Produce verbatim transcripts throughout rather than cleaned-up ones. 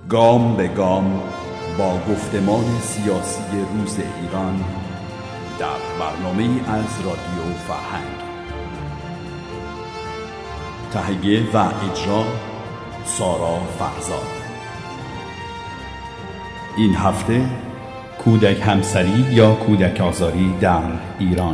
گام به گام با گفتمان سیاسی روز ایران در برنامه از رادیو فرهنگ. تهیه و اجرا سارا فرزاد. این هفته کودک همسری یا کودک آزاری در ایران.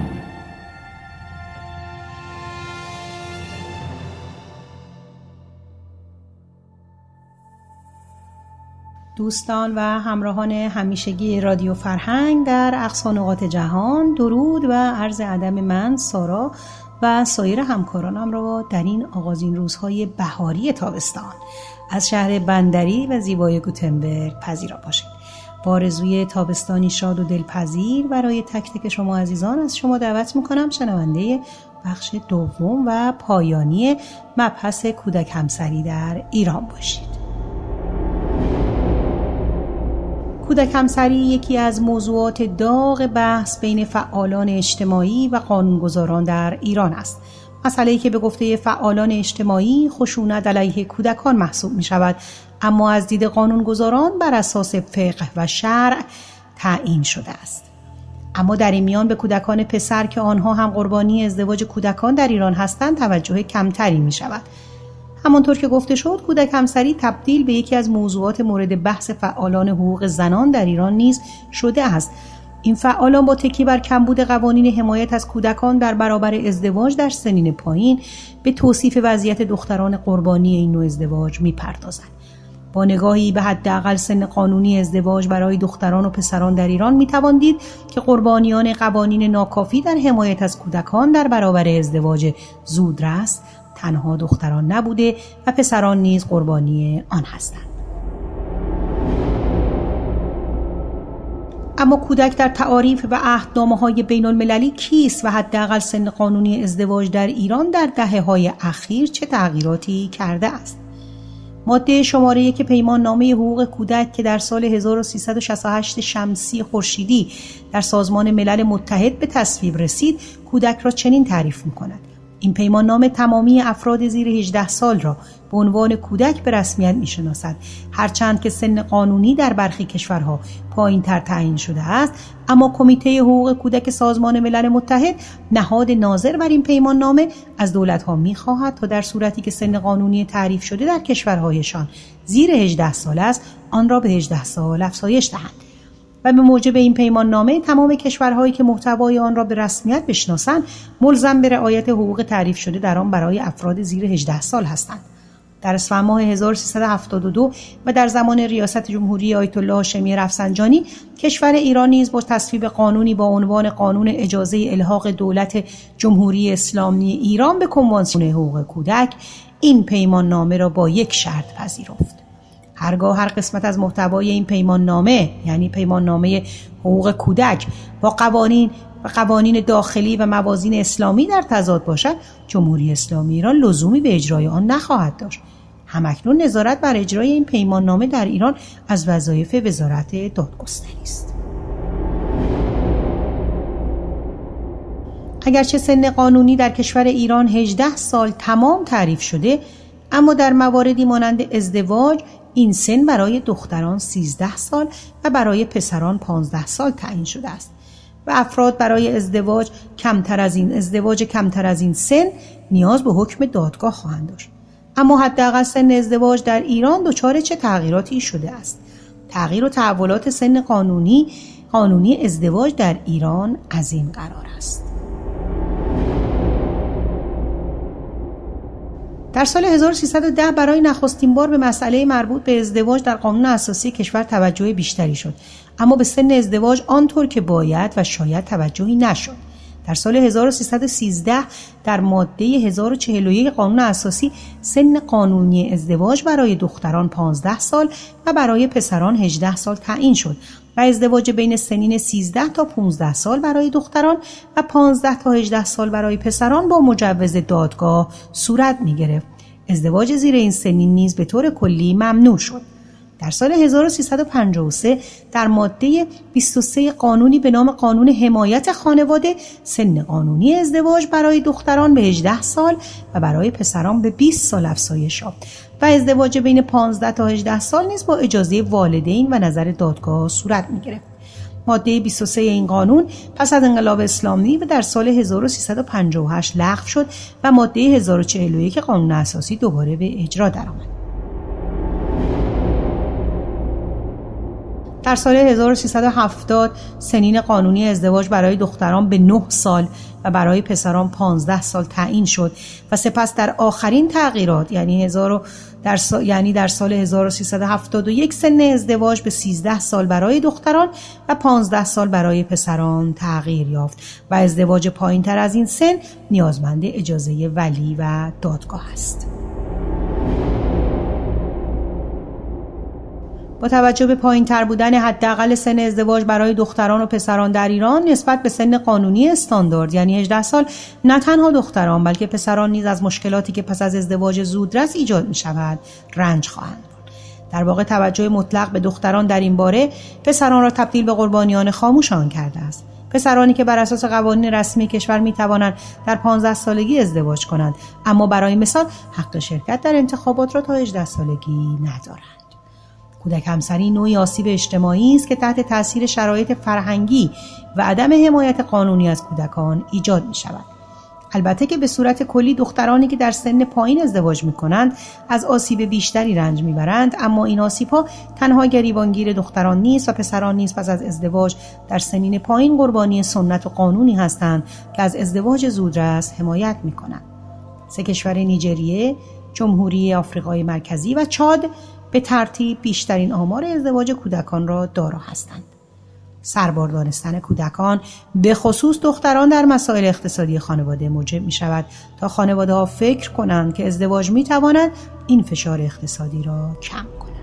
دوستان و همراهان همیشگی رادیو فرهنگ در اقصا نقاط جهان، درود و عرض ادب من سارا و سایر همکارانم را در این آغازین روزهای بهاری تابستان از شهر بندری و زیبای گوتنبرگ پذیرا باشید. با آرزوی تابستانی شاد و دلپذیر برای تک تک شما عزیزان از شما دعوت میکنم شنونده بخش دوم و پایانی مبحث کودک همسری در ایران باشید. کودک همسری یکی از موضوعات داغ بحث بین فعالان اجتماعی و قانونگذاران در ایران است. مسئله‌ای که به گفته فعالان اجتماعی خشونت علیه کودکان محسوب می شود، اما از دید قانونگذاران بر اساس فقه و شرع تعیین شده است. اما در این میان به کودکان پسر که آنها هم قربانی ازدواج کودکان در ایران هستند توجه کمتری می شود. همانطور که گفته شد، کودک همسری تبدیل به یکی از موضوعات مورد بحث فعالان حقوق زنان در ایران نیز شده است. این فعالان با تکیه بر کمبود قوانین حمایت از کودکان در برابر ازدواج در سنین پایین به توصیف وضعیت دختران قربانی این نوع ازدواج می‌پردازند. با نگاهی به حداقل سن قانونی ازدواج برای دختران و پسران در ایران می‌توان دید که قربانیان قوانین ناکافی در حمایت از کودکان در برابر ازدواج زودرس تنها دختران نبوده و پسران نیز قربانی آن هستند. اما کودک در تعاریف و عهدنامه‌های بین المللی کیست و حداقل سن قانونی ازدواج در ایران در دهه‌های اخیر چه تغییراتی کرده است؟ ماده شماره یک پیمان نامه حقوق کودک که در سال هزار و سیصد و شصت و هشت شمسی خورشیدی در سازمان ملل متحد به تصویب رسید، کودک را چنین تعریف می‌کند: این پیمان نامه تمامی افراد زیر هجده سال را به عنوان کودک به رسمیت می‌شناسد. هرچند که سن قانونی در برخی کشورها پایین‌تر تعیین شده است، اما کمیته حقوق کودک سازمان ملل متحد نهاد ناظر بر این پیمان نامه از دولت‌ها می‌خواهد تا در صورتی که سن قانونی تعریف شده در کشورهایشان زیر هجده سال است، آن را به هجده سال افزایش دهند. و به موجب این پیمان نامه تمام کشورهایی که محتوای آن را به رسمیت بشناسند ملزم به رعایت حقوق تعریف شده در آن برای افراد زیر هجده سال هستند. در اسفند ماه هزار و سیصد و هفتاد و دو و در زمان ریاست جمهوری آیت الله هاشمی رفسنجانی، کشور ایران نیز با تصویب قانونی با عنوان قانون اجازه الحاق دولت جمهوری اسلامی ایران به کنوانسیون حقوق کودک این پیمان نامه را با یک شرط پذیرفت: هرگاه هر قسمت از محتوای این پیمان نامه، یعنی پیمان نامه حقوق کودک، با قوانین و قوانین داخلی و موازین اسلامی در تضاد باشد، جمهوری اسلامی ایران لزومی به اجرای آن نخواهد داشت. همکنون نظارت بر اجرای این پیمان نامه در ایران از وظایف وزارت دادگستری است. اگرچه سن قانونی در کشور ایران هجده سال تمام تعریف شده، اما در مواردی مانند ازدواج این سن برای دختران سیزده سال و برای پسران پانزده سال تعیین شده است و افراد برای ازدواج کمتر از این ازدواج کمتر از این سن نیاز به حکم دادگاه خواهند داشت. اما حداقل سن ازدواج در ایران دچار چه تغییراتی شده است؟ تغییر و تحولات سن قانونی قانونی ازدواج در ایران از این قرار است: در سال هزار و سیصد و ده برای نخستین بار به مسئله مربوط به ازدواج در قانون اساسی کشور توجه بیشتری شد، اما به سن ازدواج آنطور که باید و شاید توجهی نشد. در سال هزار و سیصد و سیزده در ماده هزار و چهل و یک قانون اساسی سن قانونی ازدواج برای دختران پانزده سال و برای پسران هجده سال تعیین شد و ازدواج بین سنین سیزده تا پانزده سال برای دختران و پانزده تا هجده سال برای پسران با مجوز دادگاه صورت می گرفت. ازدواج زیر این سنین نیز به طور کلی ممنوع شد. در سال هزار و سیصد و پنجاه و سه در ماده بیست و سه قانونی به نام قانون حمایت خانواده سن قانونی ازدواج برای دختران به هجده سال و برای پسران به بیست سال افزایش یافت و ازدواج بین پانزده تا هجده سال نیز با اجازه والدین و نظر دادگاه صورت می‌گرفت. ماده بیست و سه این قانون پس از انقلاب اسلامی و در سال هزار و سیصد و پنجاه و هشت لغو شد و ماده هزار و چهل و یک قانون اساسی دوباره به اجرا درآمد. در سال هزار و سیصد و هفتاد سنین قانونی ازدواج برای دختران به نه سال و برای پسران پانزده سال تعیین شد و سپس در آخرین تغییرات یعنی هزار در سال یعنی در سال هزار و سیصد و هفتاد و یک سن ازدواج به سیزده سال برای دختران و پانزده سال برای پسران تغییر یافت و ازدواج پایین‌تر از این سن نیازمند اجازه ولی و دادگاه است. با توجه به پایین‌تر بودن حداقل سن ازدواج برای دختران و پسران در ایران نسبت به سن قانونی استاندارد یعنی هجده سال، نه تنها دختران بلکه پسران نیز از مشکلاتی که پس از ازدواج زودرس ایجاد می‌شود رنج خواهند برد. در واقع توجه مطلق به دختران در این باره پسران را تبدیل به قربانیان خاموش آن کرده است. پسرانی که بر اساس قوانین رسمی کشور می‌توانند در پانزده سالگی ازدواج کنند، اما برای مثال حق شرکت در انتخابات را تا هجده سالگی ندارند. کودک همسری نوعی آسیب اجتماعی است که تحت تاثیر شرایط فرهنگی و عدم حمایت قانونی از کودکان ایجاد می شود. البته که به صورت کلی دخترانی که در سن پایین ازدواج می کنند از آسیب بیشتری رنج می برند، اما این آسیب ها تنها گریبانگیر دختران نیست و پسران نیز پس از ازدواج در سنین پایین قربانی سنت و قانونی هستند که از ازدواج زودرس حمایت می کنند. سه کشور نیجریه، جمهوری آفریقای مرکزی و چاد به ترتیب بیشترین آمار ازدواج کودکان را دارا هستند. سربار دانستن کودکان به خصوص دختران در مسائل اقتصادی خانواده موجب می شود تا خانواده ها فکر کنند که ازدواج می تواند این فشار اقتصادی را کم کند.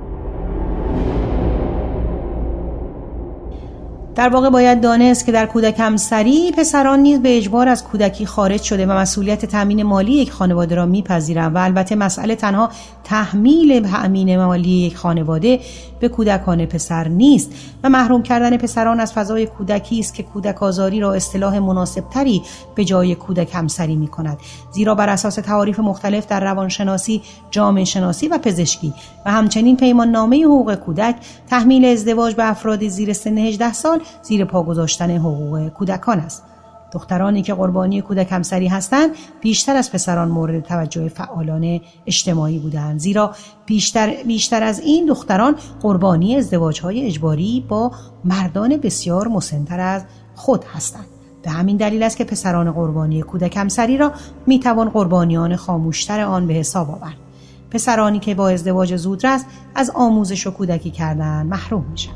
در واقع باید دانست که در کودک همسری پسران نیز به اجبار از کودکی خارج شده و مسئولیت تامین مالی یک خانواده را میپذیرند و البته مسئله تنها تحمیل تامین مالی یک خانواده به کودکان پسر نیست و محروم کردن پسران از فضای کودکی است که کودک آزاری را اصطلاح مناسبتری به جای کودک همسری میکند، زیرا بر اساس تعاریف مختلف در روانشناسی، جامعه شناسی و پزشکی و همچنین پیمان نامه حقوق کودک تحمیل ازدواج به افراد زیر سن هجده سال زیر پا گذاشتن حقوق کودکان است. دخترانی که قربانی کودک همسری هستند بیشتر از پسران مورد توجه فعالان اجتماعی بودند، زیرا بیشتر بیشتر از این دختران قربانی ازدواج‌های اجباری با مردان بسیار مسن‌تر از خود هستند. به همین دلیل است که پسران قربانی کودک همسری را میتوان قربانیان خاموشتر آن به حساب آورد. پسرانی که با ازدواج زودرس از آموزش و کودکی کردن محروم میشن.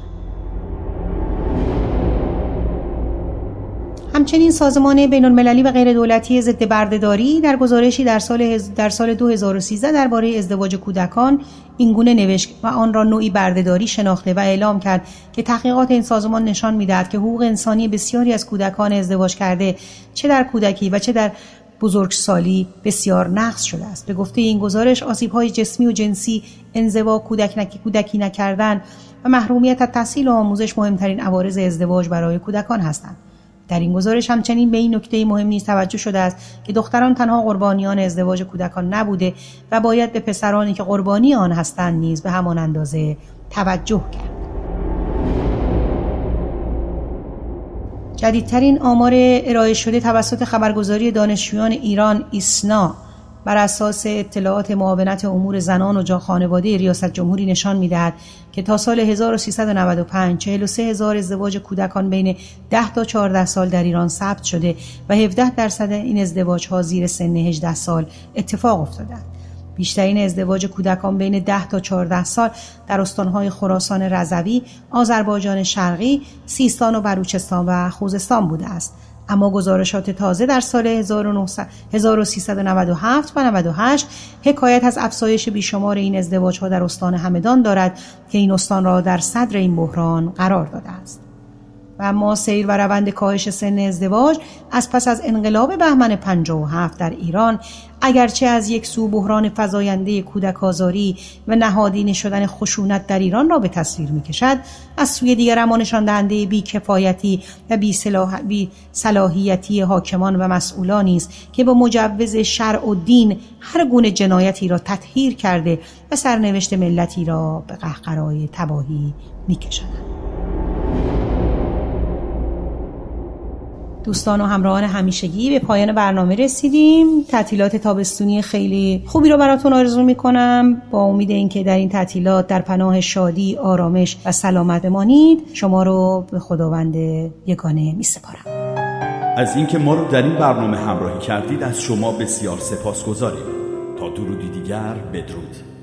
همچنین سازمان بین‌المللی و غیر دولتی ضد بردهداری در گزارشی در سال در سال دو هزار و سیزده درباره ازدواج کودکان اینگونه نوشت و آن را نوعی بردهداری شناخته و اعلام کرد که تحقیقات این سازمان نشان می‌دهد که حقوق انسانی بسیاری از کودکان ازدواج کرده چه در کودکی و چه در بزرگسالی بسیار نقض شده است. به گفته این گزارش آسیب‌های جسمی و جنسی، انزوا، کودک نک کودکی نکردن و محرومیت از تحصیل و آموزش مهمترین عوارض ازدواج برای کودکان هستند. در این گزارش همچنین به این نکته مهم نیز توجه شده است که دختران تنها قربانیان ازدواج کودکان نبوده و باید به پسرانی که قربانی آن هستند نیز به همان اندازه توجه کرد. جدیدترین آمار ارائه شده توسط خبرگزاری دانشجویان ایران ایسنا بر اساس اطلاعات معاونت امور زنان و جا خانواده ریاست جمهوری نشان می‌دهد که تا سال هزار و سیصد و نود و پنج چهل و سه هزار ازدواج کودکان بین ده تا چهارده سال در ایران ثبت شده و هفده درصد این ازدواج‌ها زیر سن هجده سال اتفاق افتادند. بیشترین ازدواج کودکان بین ده تا چهارده سال در استان‌های خراسان رضوی، آذربایجان شرقی، سیستان و بلوچستان و خوزستان بوده است. اما گزارشات تازه در سال هزار و سیصد و نود و هفت و نود و هشت حکایت از افزایش بیشمار این ازدواج‌ها در استان همدان دارد که این استان را در صدر این بحران قرار داده است. و اما سیر و روند کاهش سن ازدواج از پس از انقلاب بهمن پنجاه و هفت در ایران اگرچه از یک سو بحران فزاینده کودک آزاری و نهادینه شدن خشونت در ایران را به تصویر می‌کشد، از سوی دیگر اما نشان دهنده بی‌کفایتی و بی‌صلاحیتی حاکمان و مسئولانی است که با مجوز شرع و دین هر گونه جنایتی را تطهیر کرده و سرنوشت ملتی را به قهقرای تباهی می‌کشند. دوستان و همراهان همیشگی، به پایان برنامه رسیدیم. تعطیلات تابستونی خیلی خوبی رو براتون آرزو میکنم، با امید اینکه در این تعطیلات در پناه شادی، آرامش و سلامت بمانید. شما رو به خداوند یگانه میسپارم. از اینکه ما رو در این برنامه همراهی کردید از شما بسیار سپاسگزاریم. تا درودی دیگر، بدرود.